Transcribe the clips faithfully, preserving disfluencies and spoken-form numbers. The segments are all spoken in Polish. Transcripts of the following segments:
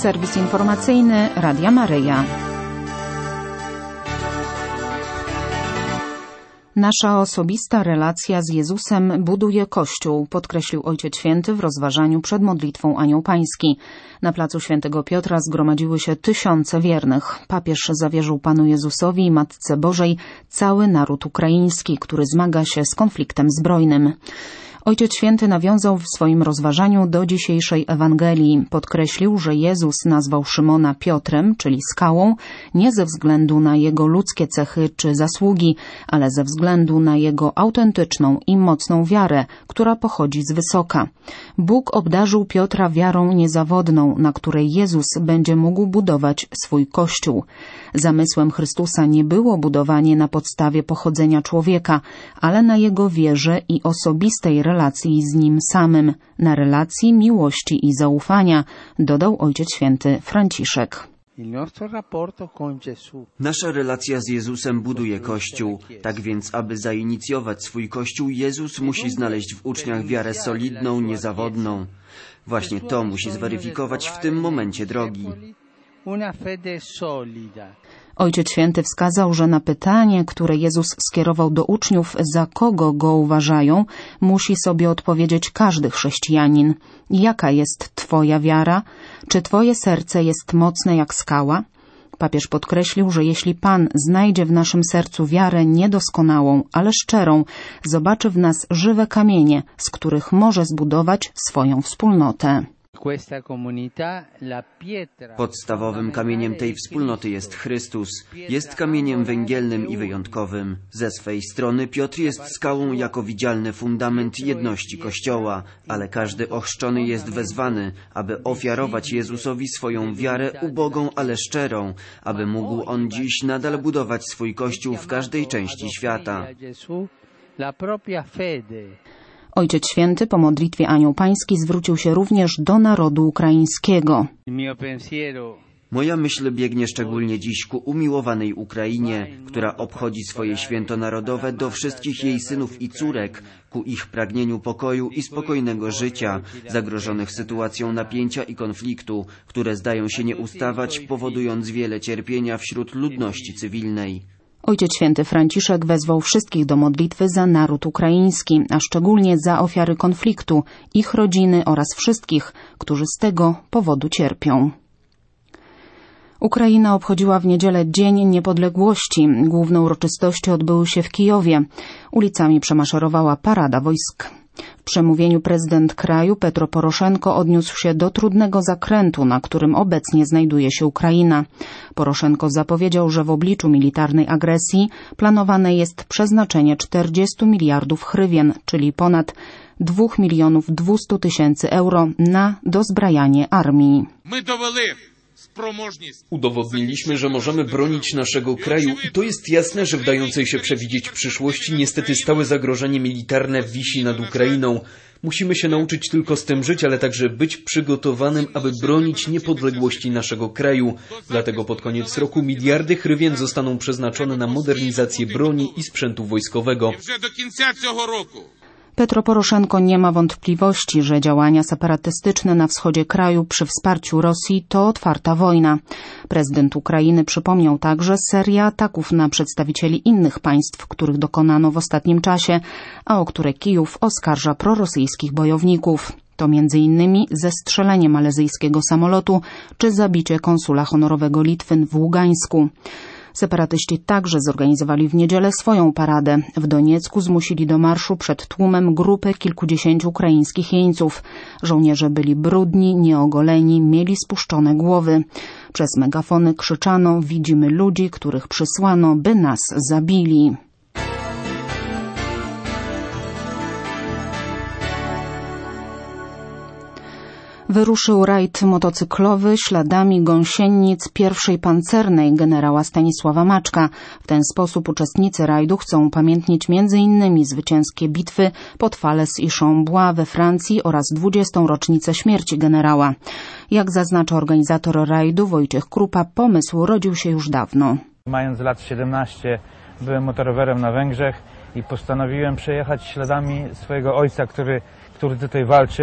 Serwis informacyjny Radia Maryja. Nasza osobista relacja z Jezusem buduje Kościół, podkreślił Ojciec Święty w rozważaniu przed modlitwą Anioł Pański. Na placu Świętego Piotra zgromadziły się tysiące wiernych. Papież zawierzył Panu Jezusowi i Matce Bożej cały naród ukraiński, który zmaga się z konfliktem zbrojnym. Ojciec Święty nawiązał w swoim rozważaniu do dzisiejszej Ewangelii. Podkreślił, że Jezus nazwał Szymona Piotrem, czyli skałą, nie ze względu na jego ludzkie cechy czy zasługi, ale ze względu na jego autentyczną i mocną wiarę, która pochodzi z wysoka. Bóg obdarzył Piotra wiarą niezawodną, na której Jezus będzie mógł budować swój Kościół. Zamysłem Chrystusa nie było budowanie na podstawie pochodzenia człowieka, ale na jego wierze i osobistej relacji z nim samym, na relacji miłości i zaufania, dodał Ojciec Święty Franciszek. Nasza relacja z Jezusem buduje Kościół. Tak więc, aby zainicjować swój Kościół, Jezus musi znaleźć w uczniach wiarę solidną, niezawodną. Właśnie to musi zweryfikować w tym momencie drogi. Ojciec Święty wskazał, że na pytanie, które Jezus skierował do uczniów, za kogo go uważają, musi sobie odpowiedzieć każdy chrześcijanin. Jaka jest Twoja wiara? Czy Twoje serce jest mocne jak skała? Papież podkreślił, że jeśli Pan znajdzie w naszym sercu wiarę niedoskonałą, ale szczerą, zobaczy w nas żywe kamienie, z których może zbudować swoją wspólnotę. Podstawowym kamieniem tej wspólnoty jest Chrystus. Jest kamieniem węgielnym i wyjątkowym. Ze swej strony Piotr jest skałą jako widzialny fundament jedności Kościoła, ale każdy ochrzczony jest wezwany, aby ofiarować Jezusowi swoją wiarę ubogą, ale szczerą, aby mógł on dziś nadal budować swój Kościół w każdej części świata. Ojciec Święty po modlitwie Anioł Pański zwrócił się również do narodu ukraińskiego. Moja myśl biegnie szczególnie dziś ku umiłowanej Ukrainie, która obchodzi swoje święto narodowe, do wszystkich jej synów i córek, ku ich pragnieniu pokoju i spokojnego życia, zagrożonych sytuacją napięcia i konfliktu, które zdają się nie ustawać, powodując wiele cierpienia wśród ludności cywilnej. Ojciec Święty Franciszek wezwał wszystkich do modlitwy za naród ukraiński, a szczególnie za ofiary konfliktu, ich rodziny oraz wszystkich, którzy z tego powodu cierpią. Ukraina obchodziła w niedzielę Dzień Niepodległości. Główne uroczystości odbyły się w Kijowie. Ulicami przemaszerowała parada wojsk. W przemówieniu prezydent kraju Petro Poroszenko odniósł się do trudnego zakrętu, na którym obecnie znajduje się Ukraina. Poroszenko zapowiedział, że w obliczu militarnej agresji planowane jest przeznaczenie czterdziestu miliardów hrywien, czyli ponad dwóch milionów dwieście tysięcy euro na dozbrajanie armii. Udowodniliśmy, że możemy bronić naszego kraju i to jest jasne, że w dającej się przewidzieć przyszłości niestety stałe zagrożenie militarne wisi nad Ukrainą. Musimy się nauczyć tylko z tym żyć, ale także być przygotowanym, aby bronić niepodległości naszego kraju. Dlatego pod koniec roku miliardy hrywien zostaną przeznaczone na modernizację broni i sprzętu wojskowego. Petro Poroszenko nie ma wątpliwości, że działania separatystyczne na wschodzie kraju przy wsparciu Rosji to otwarta wojna. Prezydent Ukrainy przypomniał także serię ataków na przedstawicieli innych państw, których dokonano w ostatnim czasie, a o które Kijów oskarża prorosyjskich bojowników. To między innymi zestrzelenie malezyjskiego samolotu czy zabicie konsula honorowego Litwy w Ługańsku. Separatyści także zorganizowali w niedzielę swoją paradę. W Doniecku zmusili do marszu przed tłumem grupę kilkudziesięciu ukraińskich jeńców. Żołnierze byli brudni, nieogoleni, mieli spuszczone głowy. Przez megafony krzyczano: widzimy ludzi, których przysłano, by nas zabili. Wyruszył rajd motocyklowy śladami gąsienic pierwszej pancernej generała Stanisława Maczka. W ten sposób uczestnicy rajdu chcą upamiętnić między innymi zwycięskie bitwy pod Fales i Chambouis we Francji oraz dwudziestą rocznicę śmierci generała. Jak zaznacza organizator rajdu Wojciech Krupa, pomysł rodził się już dawno. Mając lat siedemnaście byłem motorowerem na Węgrzech i postanowiłem przejechać śladami swojego ojca, który, który tutaj walczył.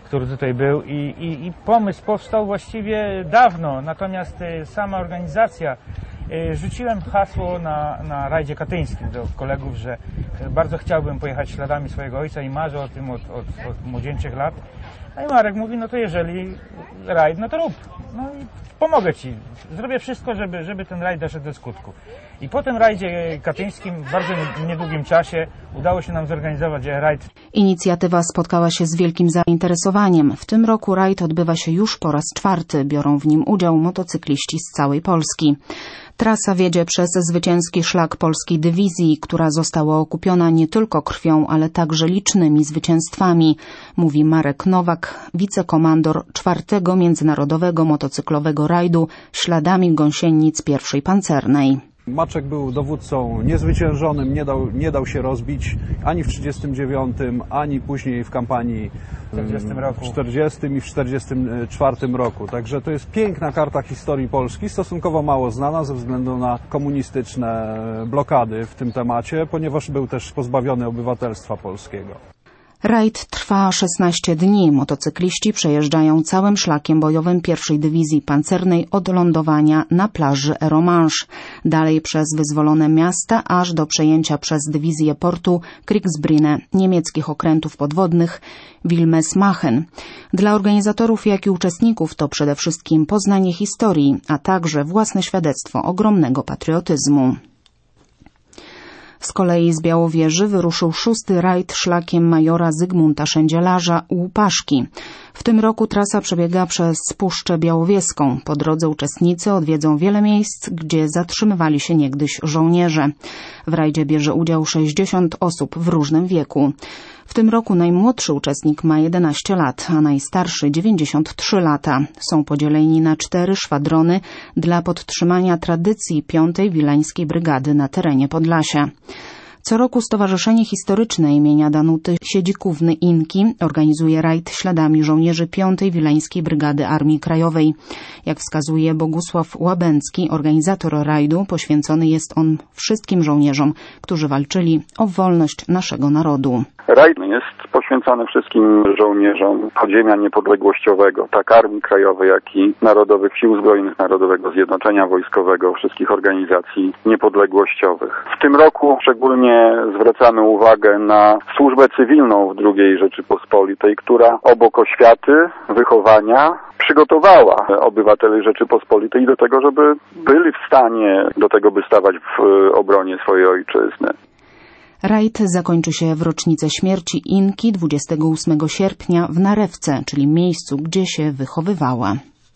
który tutaj był i, i, i pomysł powstał właściwie dawno, natomiast sama organizacja, rzuciłem hasło na, na rajdzie katyńskim do kolegów, że bardzo chciałbym pojechać śladami swojego ojca i marzę o tym od, od, od młodzieńczych lat. No i Marek mówi, no to jeżeli rajd, no to rób. No i pomogę ci. Zrobię wszystko, żeby, żeby ten rajd doszedł do skutku. I po tym rajdzie katyńskim w bardzo niedługim czasie udało się nam zorganizować rajd. Inicjatywa spotkała się z wielkim zainteresowaniem. W tym roku rajd odbywa się już po raz czwarty. Biorą w nim udział motocykliści z całej Polski. Trasa wiedzie przez zwycięski szlak polskiej dywizji, która została okupiona nie tylko krwią, ale także licznymi zwycięstwami, mówi Marek Nowak, wicekomandor czwartego Międzynarodowego Motocyklowego Rajdu śladami gąsienic pierwszej pancernej. Maczek był dowódcą niezwyciężonym, nie dał, nie dał się rozbić ani w trzydziestym dziewiątym, ani później w kampanii w czterdziestym i w czterdziestym czwartym roku. Także to jest piękna karta historii Polski, stosunkowo mało znana ze względu na komunistyczne blokady w tym temacie, ponieważ był też pozbawiony obywatelstwa polskiego. Rajd trwa szesnaście dni. Motocykliści przejeżdżają całym szlakiem bojowym pierwszej Dywizji Pancernej od lądowania na plaży Eromanche, dalej przez wyzwolone miasta, aż do przejęcia przez dywizję portu Kriegsbrine niemieckich okrętów podwodnych Wilhelmshaven. Dla organizatorów, jak i uczestników to przede wszystkim poznanie historii, a także własne świadectwo ogromnego patriotyzmu. Z kolei z Białowieży wyruszył szósty rajd szlakiem majora Zygmunta Szędzielarza u Łupaszki. W tym roku trasa przebiega przez Puszczę Białowieską. Po drodze uczestnicy odwiedzą wiele miejsc, gdzie zatrzymywali się niegdyś żołnierze. W rajdzie bierze udział sześćdziesiąt osób w różnym wieku. W tym roku najmłodszy uczestnik ma jedenaście lat, a najstarszy dziewięćdziesiąt trzy lata. Są podzieleni na cztery szwadrony dla podtrzymania tradycji piątej Wileńskiej Brygady na terenie Podlasia. Co roku Stowarzyszenie Historyczne imienia Danuty Siedzikówny-Inki organizuje rajd śladami żołnierzy piątej Wileńskiej Brygady Armii Krajowej. Jak wskazuje Bogusław Łabęcki, organizator rajdu, poświęcony jest on wszystkim żołnierzom, którzy walczyli o wolność naszego narodu. Rajd jest poświęcony wszystkim żołnierzom podziemia niepodległościowego, tak Armii Krajowej, jak i Narodowych Sił Zbrojnych, Narodowego Zjednoczenia Wojskowego, wszystkich organizacji niepodległościowych. W tym roku szczególnie zwracamy uwagę na służbę cywilną w drugiej Rzeczypospolitej, która obok oświaty, wychowania przygotowała obywateli Rzeczypospolitej do tego, żeby byli w stanie do tego, by stawać w obronie swojej ojczyzny. Rajd zakończy się w rocznicę śmierci Inki dwudziestego ósmego sierpnia w Narewce, czyli miejscu, gdzie się wychowywała.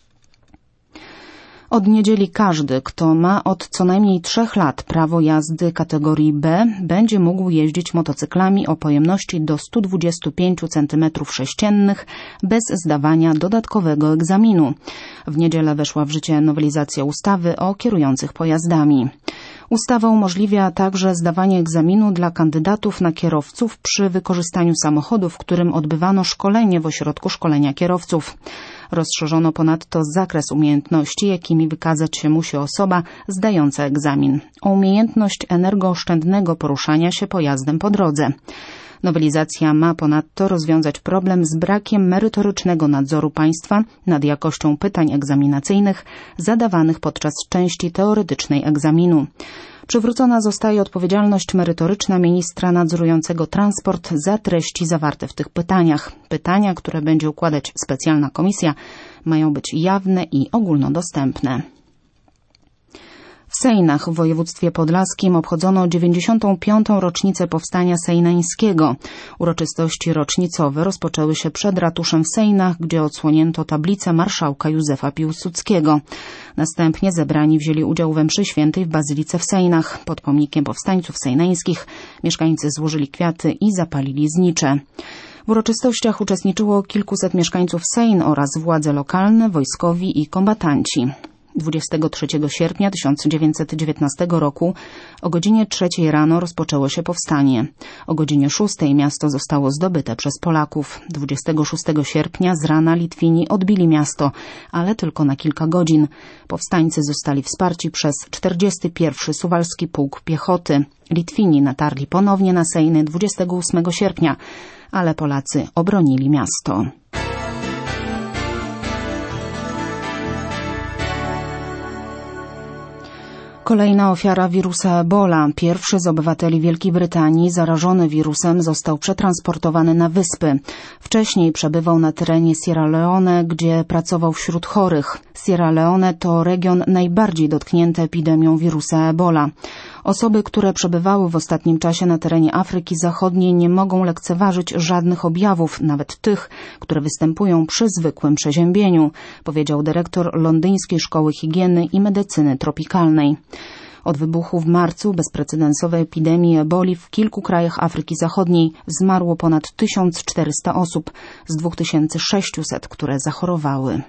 Od niedzieli każdy, kto ma od co najmniej trzech lat prawo jazdy kategorii B, będzie mógł jeździć motocyklami o pojemności do stu dwudziestu pięciu centymetrów sześciennych bez zdawania dodatkowego egzaminu. W niedzielę weszła w życie nowelizacja ustawy o kierujących pojazdami. Ustawa umożliwia także zdawanie egzaminu dla kandydatów na kierowców przy wykorzystaniu samochodu, w którym odbywano szkolenie w ośrodku szkolenia kierowców. Rozszerzono ponadto zakres umiejętności, jakimi wykazać się musi osoba zdająca egzamin, o umiejętność energooszczędnego poruszania się pojazdem po drodze. Nowelizacja ma ponadto rozwiązać problem z brakiem merytorycznego nadzoru państwa nad jakością pytań egzaminacyjnych zadawanych podczas części teoretycznej egzaminu. Przywrócona zostaje odpowiedzialność merytoryczna ministra nadzorującego transport za treści zawarte w tych pytaniach. Pytania, które będzie układać specjalna komisja, mają być jawne i ogólnodostępne. W Sejnach w województwie podlaskim obchodzono dziewięćdziesiątą piątą rocznicę powstania sejnańskiego. Uroczystości rocznicowe rozpoczęły się przed ratuszem w Sejnach, gdzie odsłonięto tablicę marszałka Józefa Piłsudskiego. Następnie zebrani wzięli udział we mszy świętej w Bazylice w Sejnach. Pod pomnikiem powstańców sejnańskich mieszkańcy złożyli kwiaty i zapalili znicze. W uroczystościach uczestniczyło kilkuset mieszkańców Sejn oraz władze lokalne, wojskowi i kombatanci. dwudziestego trzeciego sierpnia tysiąc dziewięćset dziewiętnastego roku o godzinie trzeciej rano rozpoczęło się powstanie. O godzinie szóstej miasto zostało zdobyte przez Polaków. dwudziestego szóstego sierpnia z rana Litwini odbili miasto, ale tylko na kilka godzin. Powstańcy zostali wsparci przez czterdziesty pierwszy Suwalski Pułk Piechoty. Litwini natarli ponownie na Sejny dwudziestego ósmego sierpnia, ale Polacy obronili miasto. Kolejna ofiara wirusa Ebola. Pierwszy z obywateli Wielkiej Brytanii zarażony wirusem został przetransportowany na wyspy. Wcześniej przebywał na terenie Sierra Leone, gdzie pracował wśród chorych. Sierra Leone to region najbardziej dotknięty epidemią wirusa Ebola. Osoby, które przebywały w ostatnim czasie na terenie Afryki Zachodniej, nie mogą lekceważyć żadnych objawów, nawet tych, które występują przy zwykłym przeziębieniu, powiedział dyrektor Londyńskiej Szkoły Higieny i Medycyny Tropikalnej. Od wybuchu w marcu bezprecedensowej epidemii eboli w kilku krajach Afryki Zachodniej zmarło ponad tysiąc czterysta osób z dwa tysiące sześćset, które zachorowały.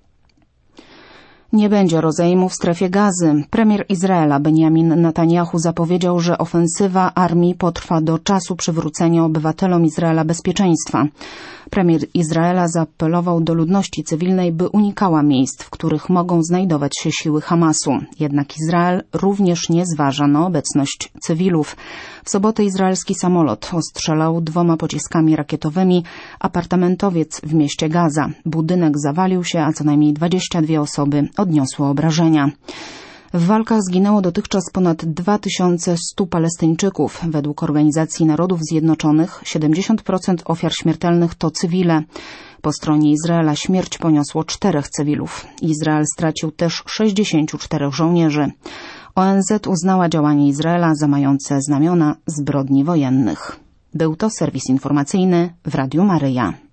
Nie będzie rozejmu w strefie Gazy. Premier Izraela Benjamin Netanyahu zapowiedział, że ofensywa armii potrwa do czasu przywrócenia obywatelom Izraela bezpieczeństwa. Premier Izraela zaapelował do ludności cywilnej, by unikała miejsc, w których mogą znajdować się siły Hamasu. Jednak Izrael również nie zważa na obecność cywilów. W sobotę izraelski samolot ostrzelał dwoma pociskami rakietowymi apartamentowiec w mieście Gaza. Budynek zawalił się, a co najmniej dwadzieścia dwie osoby odniosły obrażenia. W walkach zginęło dotychczas ponad dwa tysiące stu Palestyńczyków. Według Organizacji Narodów Zjednoczonych siedemdziesiąt procent ofiar śmiertelnych to cywile. Po stronie Izraela śmierć poniosło czterech cywilów. Izrael stracił też sześćdziesięciu czterech żołnierzy. O N Z uznała działanie Izraela za mające znamiona zbrodni wojennych. Był to serwis informacyjny w Radiu Maryja.